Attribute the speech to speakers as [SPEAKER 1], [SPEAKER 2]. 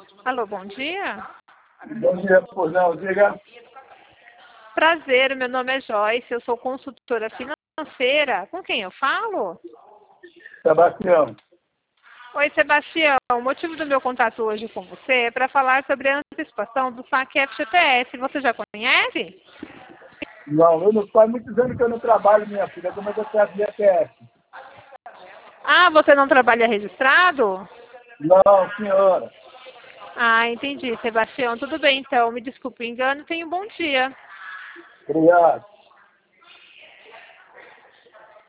[SPEAKER 1] Alô, bom dia.
[SPEAKER 2] Bom dia, pois não, diga.
[SPEAKER 1] Prazer, meu nome é Joyce, eu sou consultora financeira. Com quem eu falo?
[SPEAKER 2] Sebastião.
[SPEAKER 1] Oi, Sebastião. O motivo do meu contato hoje com você é para falar sobre a antecipação do saque FGTS. Você já conhece?
[SPEAKER 2] Não, eu não faz muitos anos que eu não trabalho, minha filha. Como é que eu tenho a FGTS?
[SPEAKER 1] Ah, você não trabalha registrado?
[SPEAKER 2] Não, senhora.
[SPEAKER 1] Ah, entendi, Sebastião. Tudo bem, então. Me desculpe o engano. Tenha um bom dia.
[SPEAKER 2] Obrigado.